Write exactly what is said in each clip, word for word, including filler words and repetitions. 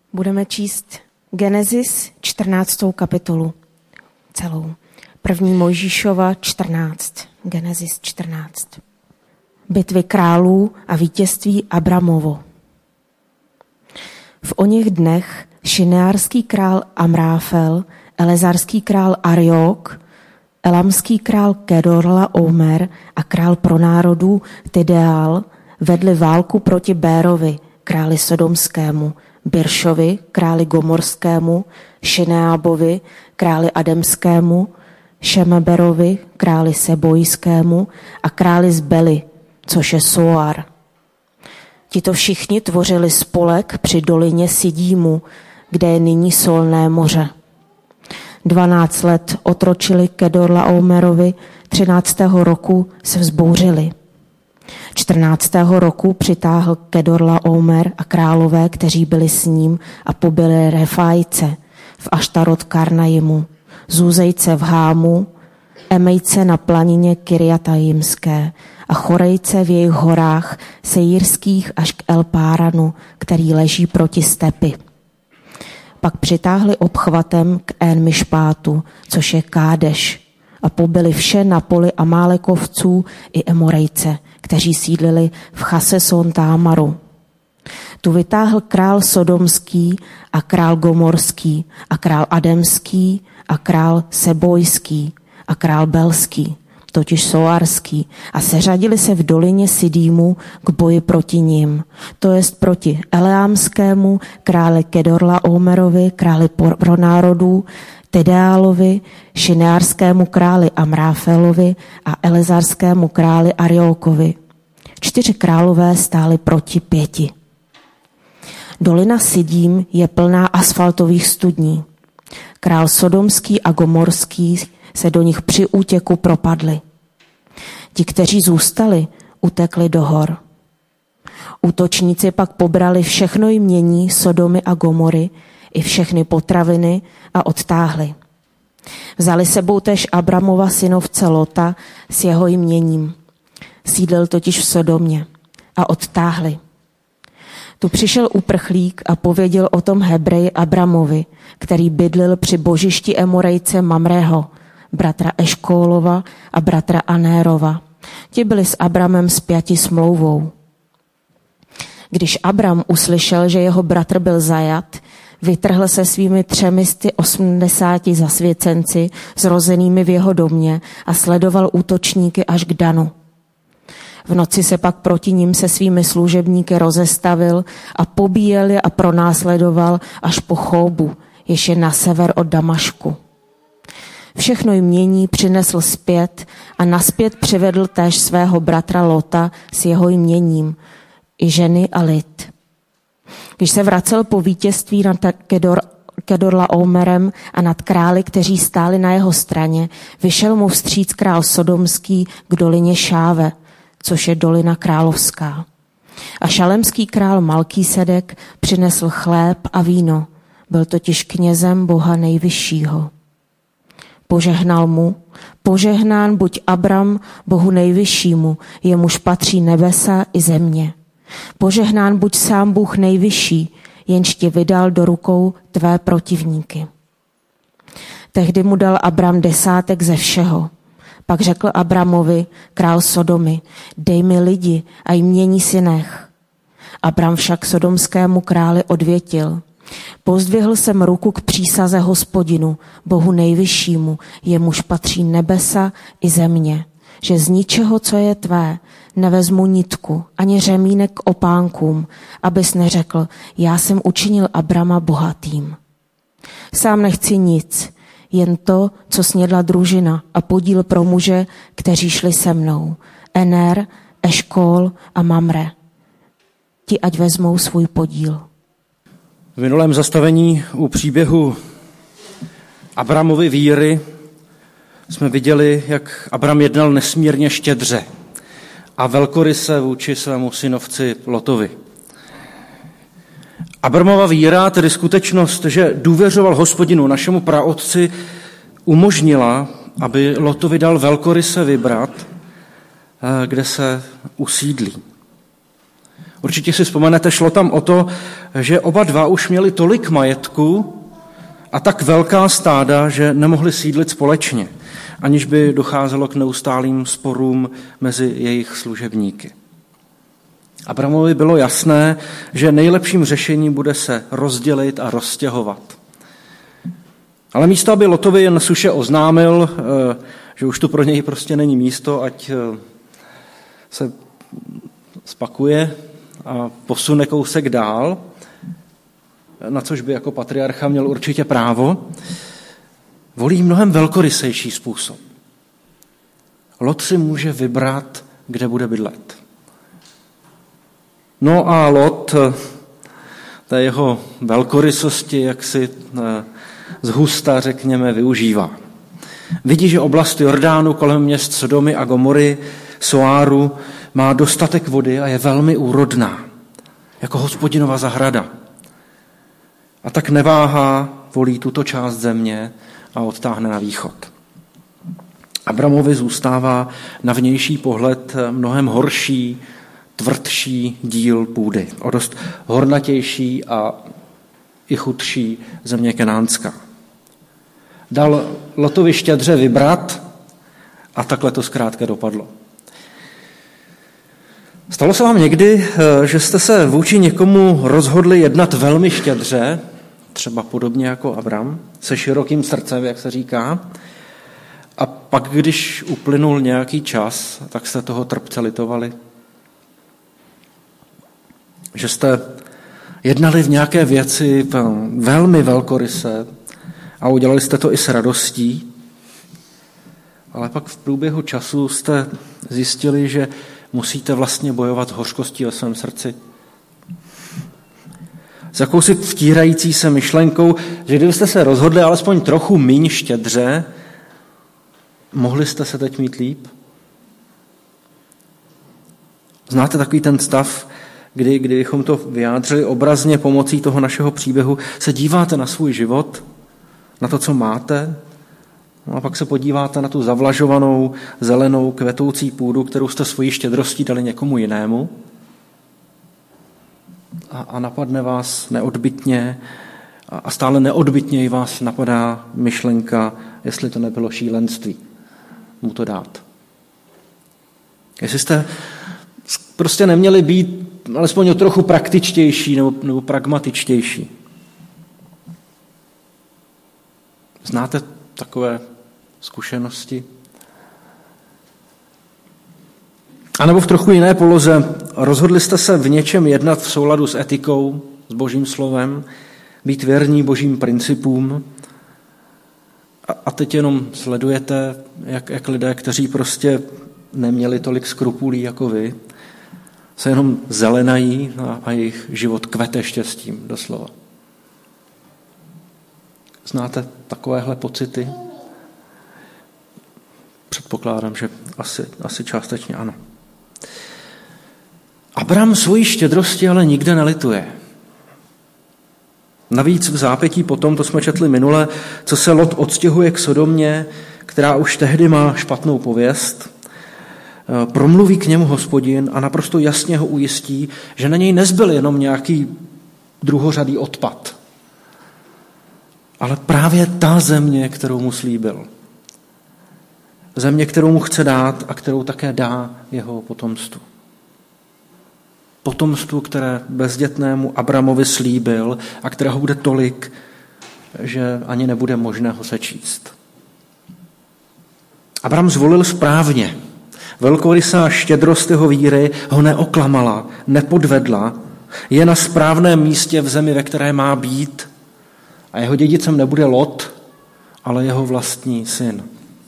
Budeme číst Genesis čtrnáctou kapitolu celou. První Mojžíšova čtrnáct. Genesis čtrnáct. Bitvy králů a vítězství Abramovo. V oněch dnech šineárský král Amráfel, elezarský král Ariok, elamský král Kedorlaomer a král pro národů Tidál vedli válku proti Bérovi, králi sodomskému, Biršovi, králi gomorskému, Šineábovi, králi ademskému, Šemeberovi, králi sebojskému a králi z Beli, což je Soar. Tito všichni tvořili spolek při dolině Sidímu, kde je nyní Solné moře. Dvanáct let otročili Kedorlaomerovi, třináctého roku se vzbouřili. čtrnáctého roku přitáhl Kedorlaomer a králové, kteří byli s ním, a pobili Refajce v Aštarot Karnaimu, Zuzejce v Hámu, Emejce na planině Kirjatajimské a Chorejce v jejich horách sejírských až k Elpáranu, který leží proti stepy. Pak přitáhli obchvatem k En-Mišpátu, což je Kádeš, a pobili vše na poli Amálekovců i Emorejce, kteří sídlili v Chaseson Támaru. Tu vytáhl král sodomský a král gomorský a král ademský a král sebojský a král belský, totiž soarský, a seřadili se v dolině Sidímu k boji proti nim, to jest proti Eleámskému králi Kedorlaomerovi, králi pro národů, Tedeálovi, šineárskému králi Amráfelovi a elezarskému králi Ariokovi. Čtyři králové stáli proti pěti. Dolina Sidím je plná asfaltových studní. Král sodomský a gomorský se do nich při útěku propadli. Ti, kteří zůstali, utekli do hor. Útočníci pak pobrali všechno jmění Sodomy a Gomory, i všechny potraviny a odtáhli. Vzali sebou též Abramova synovce Lota s jeho jměním. Sídlil totiž v Sodomě a odtáhli. Tu přišel uprchlík a pověděl o tom Hebreji Abramovi, který bydlil při božišti Emorejce Mamreho, bratra Eškólova a bratra Anérova. Ti byli s Abramem spjati smlouvou. Když Abram uslyšel, že jeho bratr byl zajat, vytrhl se svými třemisty osmdesáti zasvěcenci zrozenými v jeho domě a sledoval útočníky až k Danu. V noci se pak proti ním se svými služebníky rozestavil a pobíjel je a pronásledoval až po Chóbu, jež je na sever od Damašku. Všechno jmění přinesl zpět a naspět přivedl též svého bratra Lota s jeho jměním, i ženy a lid. Když se vracel po vítězství nad Kedor, Kedorlaomerem a nad králi, kteří stáli na jeho straně, vyšel mu vstříc král sodomský k dolině Šáve, což je dolina královská. A šalemský král Malkýsedek přinesl chléb a víno, byl totiž knězem Boha nejvyššího. Požehnal mu, požehnán buď Abram Bohu nejvyššímu, jemuž patří nebesa i země. Požehnán buď sám Bůh nejvyšší, jenž tě vydal do rukou tvé protivníky. Tehdy mu dal Abram desátek ze všeho. Pak řekl Abramovi, král Sodomy, dej mi lidi a jmění si nech. Abram však sodomskému králi odvětil, pozdvihl jsem ruku k přísaze Hospodinu, Bohu nejvyššímu, jemuž patří nebesa i země, že z ničeho, co je tvé, nevezmu nitku, ani řemínek k opánkům, abys neřekl, já jsem učinil Abrama bohatým. Sám nechci nic, jen to, co snědla družina a podíl pro muže, kteří šli se mnou, Ener, Eškól a Mamre. Ti ať vezmou svůj podíl. V minulém zastavení u příběhu Abramovy víry jsme viděli, jak Abram jednal nesmírně štědře a velkoryse vůči svému synovci Lotovi. Abramova víra, tedy skutečnost, že důvěřoval Hospodinu, našemu praotci, umožnila, aby Lotovi dal velkoryse vybrat, kde se usídlí. Určitě si vzpomenete, šlo tam o to, že oba dva už měli tolik majetku a tak velká stáda, že nemohli sídlit společně, aniž by docházelo k neustálým sporům mezi jejich služebníky. Abramovi bylo jasné, že nejlepším řešením bude se rozdělit a rozstěhovat. Ale místo, aby Lotovi jen suše oznámil, že už tu pro něj prostě není místo, ať se spakuje a posune kousek dál, na což by jako patriarcha měl určitě právo, volí mnohem velkorysejší způsob. Lot si může vybrat, kde bude bydlet. No a Lot té jeho velkorysosti, jak si zhusta, řekněme, využívá. Vidí, že oblast Jordánu kolem měst Sodomy a Gomory, Soáru, má dostatek vody a je velmi úrodná, jako Hospodinova zahrada. A tak neváhá, volí tuto část země a odtáhne na východ. Abramovi zůstává na vnější pohled mnohem horší, tvrdší díl půdy, o dost hornatější a i chudší země kenánská. Dal Lotovi štědře vybrat a takhle to zkrátka dopadlo. Stalo se vám někdy, že jste se vůči někomu rozhodli jednat velmi štědře, třeba podobně jako Abram, se širokým srdcem, jak se říká, a pak, když uplynul nějaký čas, tak jste toho trpce litovali? Že jste jednali v nějaké věci velmi velkoryse a udělali jste to i s radostí, ale pak v průběhu času jste zjistili, že musíte vlastně bojovat s hořkostí ve svém srdci. S jakousi vtírající se myšlenkou, že kdybyste se rozhodli alespoň trochu míň štědře, mohli jste se teď mít líp? Znáte takový ten stav, kdy, kdybychom to vyjádřili obrazně pomocí toho našeho příběhu, se díváte na svůj život, na to, co máte, no a pak se podíváte na tu zavlažovanou, zelenou, kvetoucí půdu, kterou jste svojí štědrostí dali někomu jinému a, a napadne vás neodbytně a, a stále neodbytněji vás napadá myšlenka, jestli to nebylo šílenství mu to dát. Jestli jste prostě neměli být alespoň o trochu praktičtější nebo, nebo pragmatičtější. Znáte takové zkušenosti? A nebo v trochu jiné poloze, rozhodli jste se v něčem jednat v souladu s etikou, s Božím slovem, být věrní Božím principům a, a teď jenom sledujete, jak, jak lidé, kteří prostě neměli tolik skrupulí jako vy, se jenom zelenají a, a jejich život kvete štěstím doslova. Znáte takovéhle pocity? Předpokládám, že asi, asi částečně ano. Abram svojí štědrosti ale nikde nelituje. Navíc v zápětí potom, to jsme četli minule, co se Lot odstěhuje k Sodomě, která už tehdy má špatnou pověst, promluví k němu Hospodin a naprosto jasně ho ujistí, že na něj nezbyl jenom nějaký druhořadý odpad, ale právě ta země, kterou mu slíbil. Země, kterou mu chce dát a kterou také dá jeho potomstvu. Potomstvu, které bezdětnému Abramovi slíbil a kterého bude tolik, že ani nebude možné ho sečíst. Abram zvolil správně. Velkorysá štědrost jeho víry ho neoklamala, nepodvedla, je na správném místě v zemi, ve které má být a jeho dědicem nebude Lot, ale jeho vlastní syn.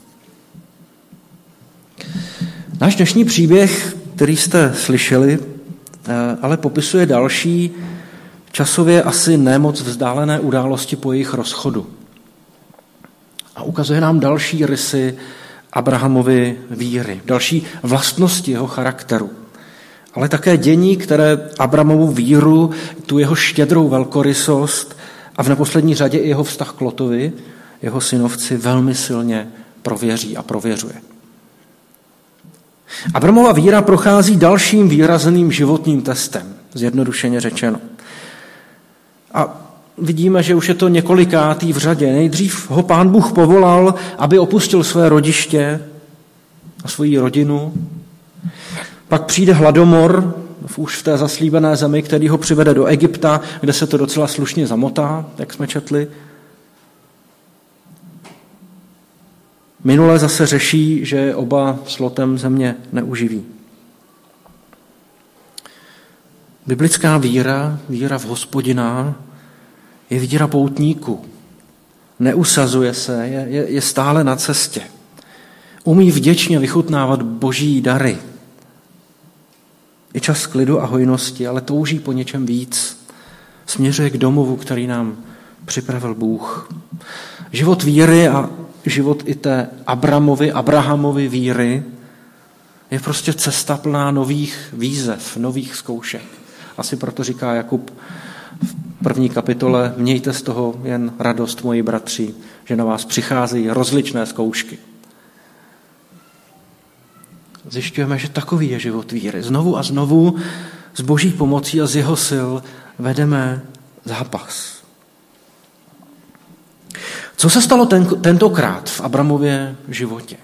Náš dnešní příběh, který jste slyšeli, ale popisuje další, časově asi nemoc vzdálené události po jejich rozchodu. A ukazuje nám další rysy Abrahamovy víry, další vlastnosti jeho charakteru, ale také dění, které Abrahamovu víru, tu jeho štědrou velkorysost a v neposlední řadě i jeho vztah k Lotovi, jeho synovci, velmi silně prověří a prověřuje. Abramova víra prochází dalším výrazným životním testem, zjednodušeně řečeno. A vidíme, že už je to několikátý v řadě. Nejdřív ho Pán Bůh povolal, aby opustil své rodiště a svoji rodinu. Pak přijde hladomor už v té zaslíbené zemi, který ho přivede do Egypta, kde se to docela slušně zamotá, jak jsme četli. Minule zase řeší, že oba s Lotem země neuživí. Biblická víra, víra v Hospodina, je víra poutníku. Neusazuje se, je, je, je stále na cestě. Umí vděčně vychutnávat boží dary. Je čas klidu a hojnosti, ale touží po něčem víc. Směřuje k domovu, který nám připravil Bůh. Život víry a život i té Abramovy, Abrahamovy víry je prostě cesta plná nových výzev, nových zkoušek. Asi proto říká Jakub v první kapitole: mějte z toho jen radost, moji bratři, že na vás přicházejí rozličné zkoušky. Zjišťujeme, že takový je život víry. Znovu a znovu s boží pomocí a z jeho sil vedeme zápas. Co se stalo ten, tentokrát v Abramově životě?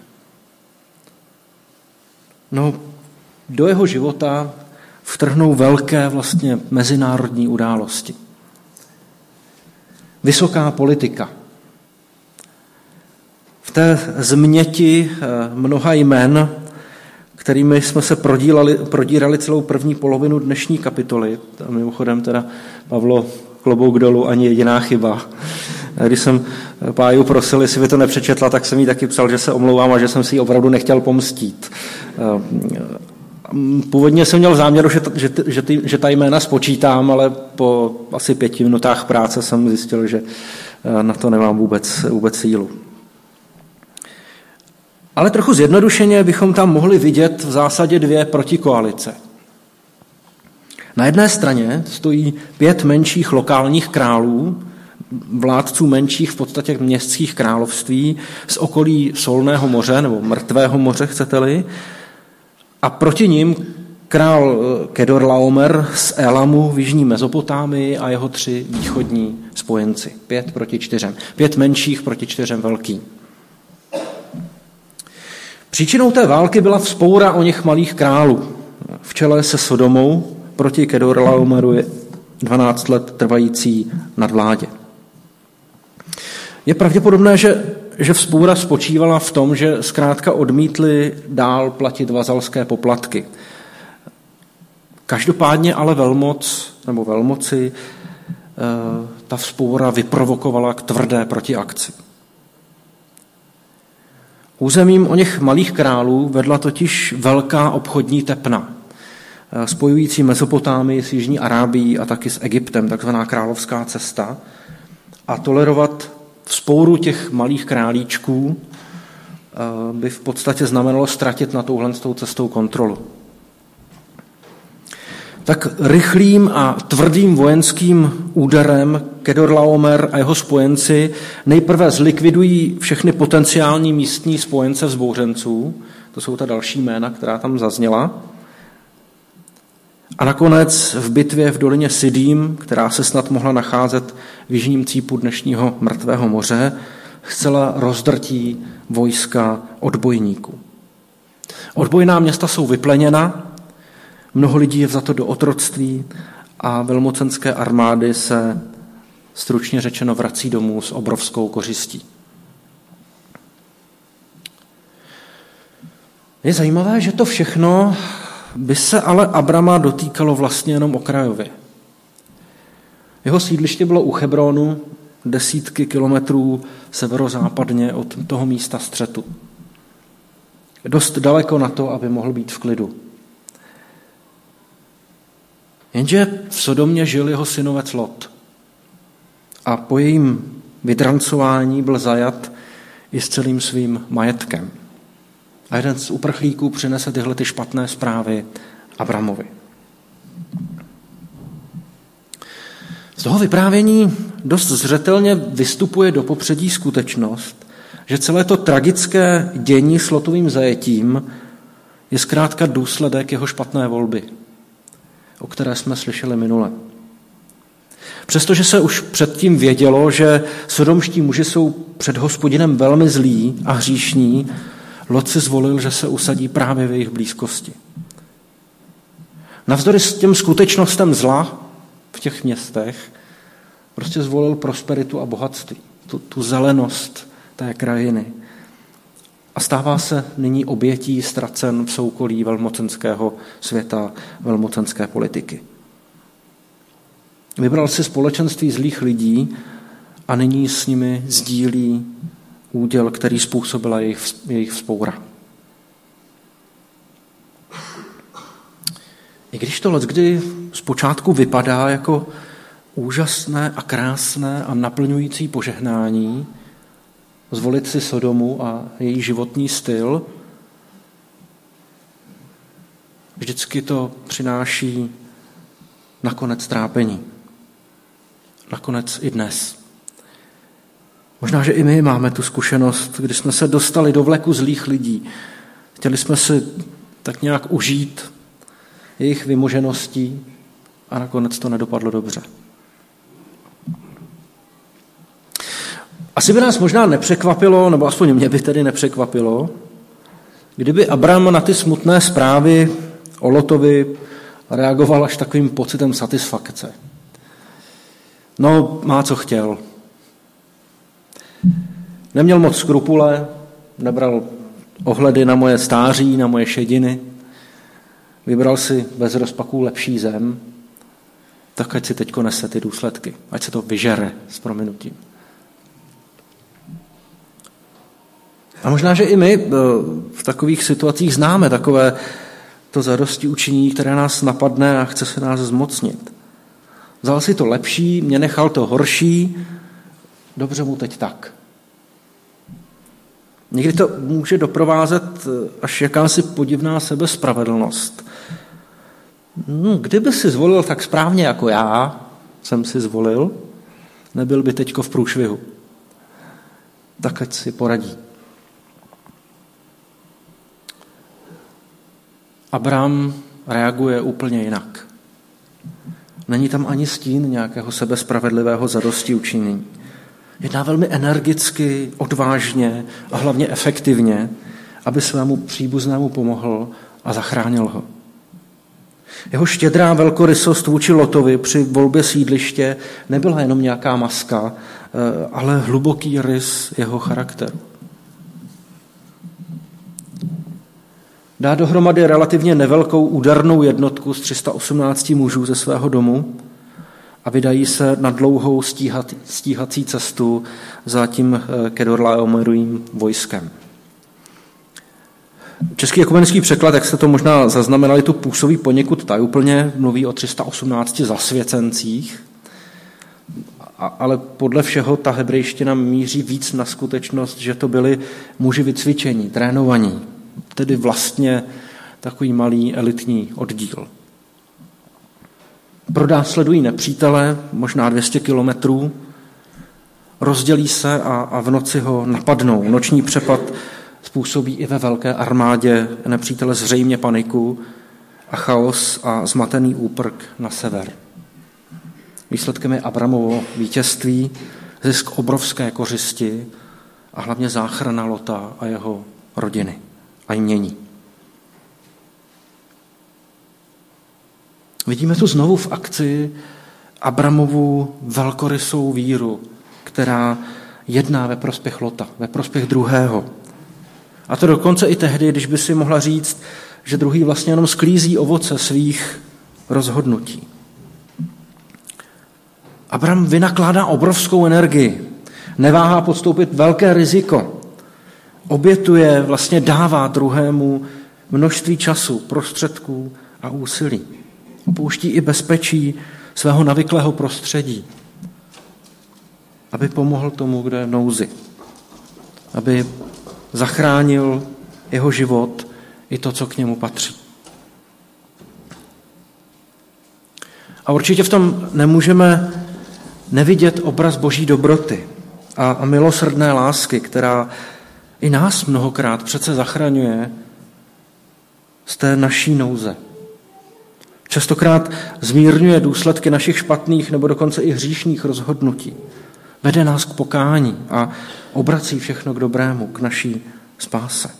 No, do jeho života vtrhnou velké vlastně mezinárodní události. Vysoká politika. V té změti mnoha jmen, kterými jsme se prodírali, prodírali celou první polovinu dnešní kapitoly, a mimochodem teda, Pavlo, klobouk dolů, ani jediná chyba. Když jsem Páju prosil, jestli by to nepřečetla, tak jsem jí taky psal, že se omlouvám a že jsem si ji opravdu nechtěl pomstít. Původně jsem měl v záměru, že, že, že, ty, že ta jména spočítám, ale po asi pěti minutách práce jsem zjistil, že na to nemám vůbec, vůbec sílu. Ale trochu zjednodušeně bychom tam mohli vidět v zásadě dvě protikoalice. Na jedné straně stojí pět menších lokálních králů, vládců menších v podstatě městských království z okolí Solného moře, nebo Mrtvého moře, chcete-li, a proti nim král Kedorlaomer z Elamu v jižní Mezopotámii a jeho tři východní spojenci. Pět proti čtyřem. Pět menších proti čtyřem velkým. Příčinou té války byla vzpoura o něch malých králů. V čele se Sodomou proti Kedorlaomeru je dvanáct let trvající nadvládě. Je pravděpodobné, že, že vzpoura spočívala v tom, že zkrátka odmítli dál platit vazalské poplatky. Každopádně ale velmoc, nebo velmoci, ta vzpoura vyprovokovala k tvrdé protiakci. Územím o něch malých králů vedla totiž velká obchodní tepna, spojující Mezopotámii s jižní Arábií a taky s Egyptem, takzvaná královská cesta, a tolerovat vzpouru těch malých králíčků by v podstatě znamenalo ztratit na touhle cestou kontrolu. Tak rychlým a tvrdým vojenským úderem Kedorlaomer a jeho spojenci nejprve zlikvidují všechny potenciální místní spojence vzbouřenců, to jsou ta další jména, která tam zazněla, a nakonec v bitvě v dolině Sidím, která se snad mohla nacházet v jižním cípu dnešního Mrtvého moře, zcela rozdrtí vojska odbojníků. Odbojná města jsou vypleněna, mnoho lidí je vzato do otroctví a velmocenské armády se, stručně řečeno, vrací domů s obrovskou kořistí. Je zajímavé, že to všechno by se ale Abrama dotýkalo vlastně jenom okrajově. Jeho sídliště bylo u Chebronu, desítky kilometrů severozápadně od toho místa střetu. Dost daleko na to, aby mohl být v klidu. Jenže v Sodomě žil jeho synovec Lot a po jejím vydrancování byl zajat i s celým svým majetkem. A jeden z uprchlíků přinese tyhle ty špatné zprávy Abramovi. Z toho vyprávění dost zřetelně vystupuje do popředí skutečnost, že celé to tragické dění s Lotovým zajetím je zkrátka důsledek jeho špatné volby, o které jsme slyšeli minule. Přestože se už předtím vědělo, že sodomští muži jsou před Hospodinem velmi zlí a hříšní, Lot si zvolil, že se usadí právě v jejich blízkosti. Navzdory s těm skutečnostem zla v těch městech prostě zvolil prosperitu a bohatství, tu, tu zelenost té krajiny. A stává se nyní obětí ztracen v soukolí velmocenského světa, velmocenské politiky. Vybral si společenství zlých lidí a nyní s nimi sdílí úděl, který způsobila jejich, jejich vzpoura. I když to leckdy zpočátku vypadá jako úžasné a krásné a naplňující požehnání, zvolit si Sodomu a její životní styl, vždycky to přináší nakonec trápení. Nakonec i dnes. Možná, že i my máme tu zkušenost, kdy jsme se dostali do vleku zlých lidí. Chtěli jsme si tak nějak užít jejich vymožeností a nakonec to nedopadlo dobře. Asi by nás možná nepřekvapilo, nebo aspoň mě by tedy nepřekvapilo, kdyby Abram na ty smutné zprávy o Lotovi reagoval až takovým pocitem satisfakce. No, má co chtěl. Neměl moc skrupule, nebral ohledy na moje stáří, na moje šediny, vybral si bez rozpaků lepší zem, tak ať si teďko nese ty důsledky, ať se to vyžere s prominutím. A možná, že i my v takových situacích známe takové to zadosti učinění, které nás napadne a chce se nás zmocnit. Vzal si to lepší, mě nechal to horší, dobře mu teď tak. Někdy to může doprovázet až jakási podivná sebespravedlnost. No, kdyby si zvolil tak správně jako já, jsem si zvolil, nebyl by teďko v průšvihu. Tak ať si poradí. Abram reaguje úplně jinak. Není tam ani stín nějakého sebespravedlivého zadosti učinění. Jedná velmi energicky, odvážně a hlavně efektivně, aby svému příbuznému pomohl a zachránil ho. Jeho štědrá velkorysost vůči Lotovi při volbě sídliště nebyla jenom nějaká maska, ale hluboký rys jeho charakteru. Dá dohromady relativně nevelkou údernou jednotku z tři sta osmnáct mužů ze svého domu a vydají se na dlouhou stíhat, stíhací cestu za tím Kedorlaomerovým vojskem. Český ekumenický překlad, jak jste to možná zaznamenali, tu působí poněkud tajuplně, mluví o tři sta osmnácti zasvěcencích, ale podle všeho ta hebrejština míří víc na skutečnost, že to byli muži vycvičení, trénovaní, tedy vlastně takový malý elitní oddíl. Pronásledují nepřítele, možná dvě stě kilometrů, rozdělí se a, a v noci ho napadnou. Noční přepad způsobí i ve velké armádě nepřítele zřejmě paniku a chaos a zmatený úprk na sever. Výsledkem je Abramovo vítězství, zisk obrovské kořisti a hlavně záchrana Lota a jeho rodiny a jmění. Vidíme tu znovu v akci Abramovu velkorysou víru, která jedná ve prospěch Lota, ve prospěch druhého. A to dokonce i tehdy, když by si mohla říct, že druhý vlastně jenom sklízí ovoce svých rozhodnutí. Abram vynakládá obrovskou energii, neváhá podstoupit velké riziko, obětuje, vlastně dává druhému množství času, prostředků a úsilí. Opouští i bezpečí svého navyklého prostředí, aby pomohl tomu, kdo je v nouzi, aby zachránil jeho život i to, co k němu patří. A určitě v tom nemůžeme nevidět obraz boží dobroty a, a milosrdné lásky, která i nás mnohokrát přece zachraňuje z té naší nouze. Častokrát zmírňuje důsledky našich špatných nebo dokonce i hříšných rozhodnutí. Vede nás k pokání a obrací všechno k dobrému, k naší spáse.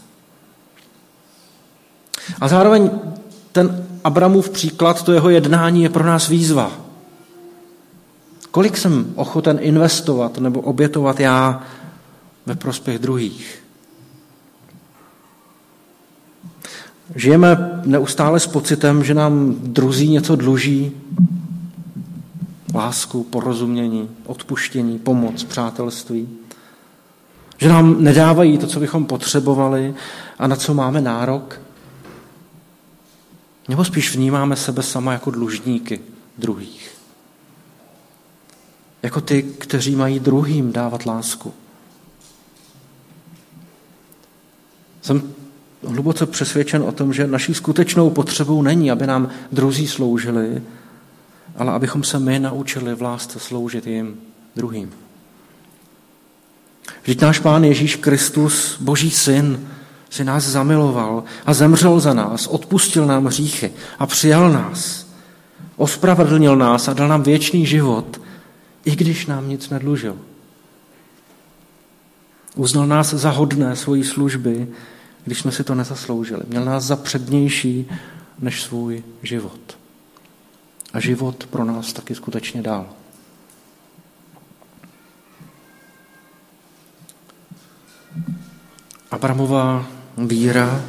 A zároveň ten Abramův příklad, to jeho jednání je pro nás výzva. Kolik jsem ochoten investovat nebo obětovat já ve prospěch druhých? Žijeme neustále s pocitem, že nám druzí něco dluží, lásku, porozumění, odpuštění, pomoc, přátelství. Že nám nedávají to, co bychom potřebovali a na co máme nárok. Nebo spíš vnímáme sebe sama jako dlužníky druhých. Jako ty, kteří mají druhým dávat lásku. Jsem hluboce přesvědčen o tom, že naší skutečnou potřebou není, aby nám druzí sloužili, ale abychom se my naučili v lásce sloužit jim druhým. Vždyť náš Pán Ježíš Kristus, Boží syn, si nás zamiloval a zemřel za nás, odpustil nám hříchy a přijal nás. Ospravedlnil nás a dal nám věčný život, i když nám nic nedlužil. Uznal nás za hodné svojí služby, když jsme si to nezasloužili. Měl nás za přednější než svůj život. A život pro nás taky skutečně dal. Abramova víra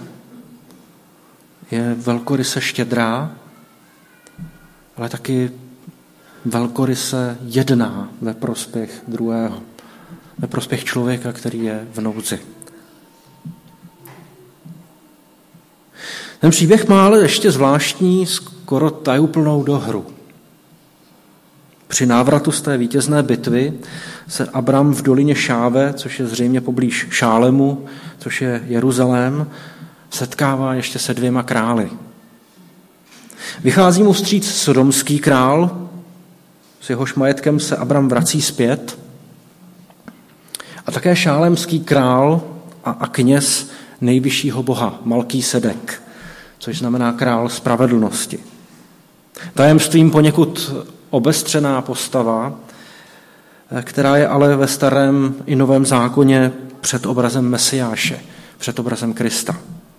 je velkoryse štědrá, ale taky velkoryse jedná ve prospěch druhého, ve prospěch člověka, který je v nouzi. Ten příběh má ale ještě zvláštní, skoro tajuplnou dohru. Při návratu z té vítězné bitvy se Abram v dolině Šáve, což je zřejmě poblíž Šálemu, což je Jeruzalém, setkává ještě se dvěma králi. Vychází mu vstříc sodomský král, s jehož majetkem se Abram vrací zpět, a také šálemský král a, a kněz nejvyššího boha, Malkýsedek, což znamená král spravedlnosti. Tajemstvím poněkud obestřená postava, která je ale ve starém i novém zákoně před obrazem Mesiáše, před obrazem Krista.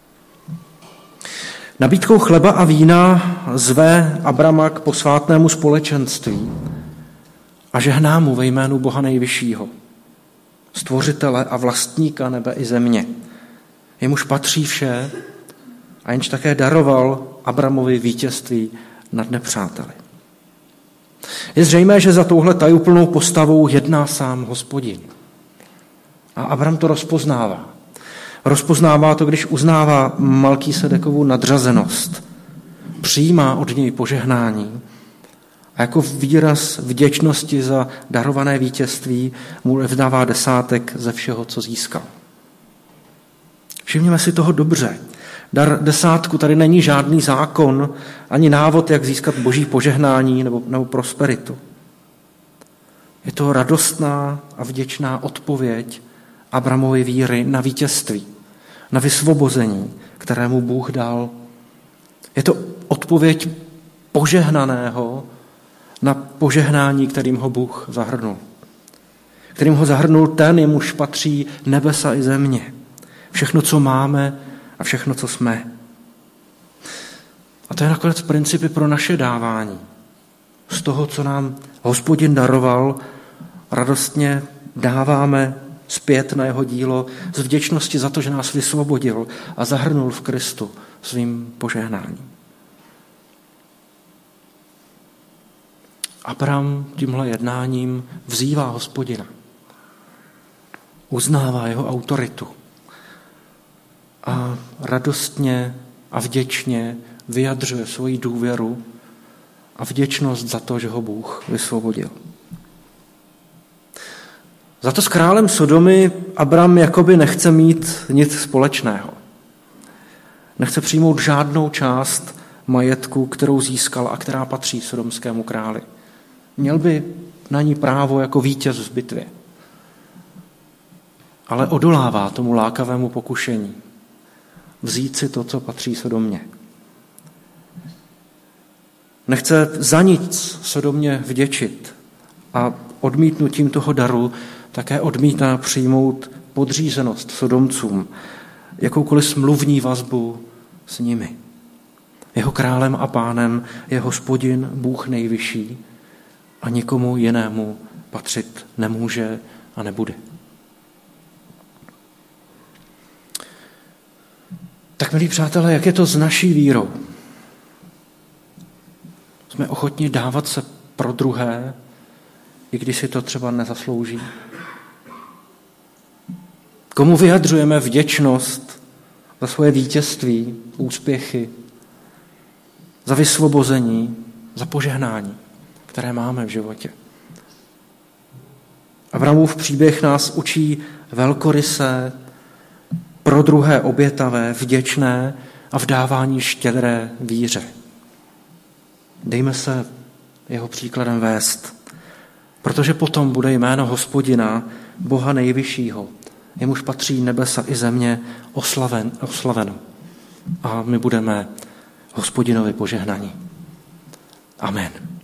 Nabídkou chleba a vína zve Abrama k posvátnému společenství a žehná mu ve jménu Boha nejvyššího, stvořitele a vlastníka nebe i země. Jemuž patří vše a jenž také daroval Abramovi vítězství nad nepřáteli. Je zřejmé, že za touhle tajuplnou postavou jedná sám Hospodin. A Abram to rozpoznává. Rozpoznává to, když uznává Malkýsedekovu nadřazenost. Přijímá od něj požehnání a jako výraz vděčnosti za darované vítězství mu vzdává desátek ze všeho, co získal. Všimněme si toho dobře. Dar desátku tady není žádný zákon, ani návod, jak získat boží požehnání nebo, nebo prosperitu. Je to radostná a vděčná odpověď Abramovy víry na vítězství, na vysvobození, kterému Bůh dal. Je to odpověď požehnaného na požehnání, kterým ho Bůh zahrnul. Kterým ho zahrnul ten, jemuž patří nebesa i země. Všechno, co máme a všechno, co jsme. A to je nakonec principy pro naše dávání. Z toho, co nám Hospodin daroval, radostně dáváme zpět na jeho dílo z vděčnosti za to, že nás vysvobodil a zahrnul v Kristu svým požehnáním. Abram tímhle jednáním vzývá Hospodina. Uznává jeho autoritu. A radostně a vděčně vyjadřuje svoji důvěru a vděčnost za to, že ho Bůh vysvobodil. Za to s králem Sodomy Abram jakoby nechce mít nic společného. Nechce přijmout žádnou část majetku, kterou získal a která patří sodomskému králi. Měl by na ní právo jako vítěz v bitvě. Ale odolává tomu lákavému pokušení vzít si to, co patří Sodomě. Nechce za nic Sodomě vděčit a odmítnutím toho daru také odmítá přijmout podřízenost Sodomcům, jakoukoliv smluvní vazbu s nimi. Jeho králem a pánem je Hospodin, Bůh nejvyšší, a nikomu jinému patřit nemůže a nebude. Tak, milí přátelé, jak je to s naší vírou? Jsme ochotni dávat se pro druhé, i když si to třeba nezaslouží? Komu vyjadřujeme vděčnost za svoje vítězství, úspěchy, za vysvobození, za požehnání, které máme v životě? Abrahamův příběh nás učí velkorysé, pro druhé obětavé, vděčné a v dávání štědré víře. Dejme se jeho příkladem vést, protože potom bude jméno Hospodina, Boha nejvyššího, jemuž patří nebesa i země, oslaven, oslaveno. A my budeme Hospodinovi požehnaní. Amen.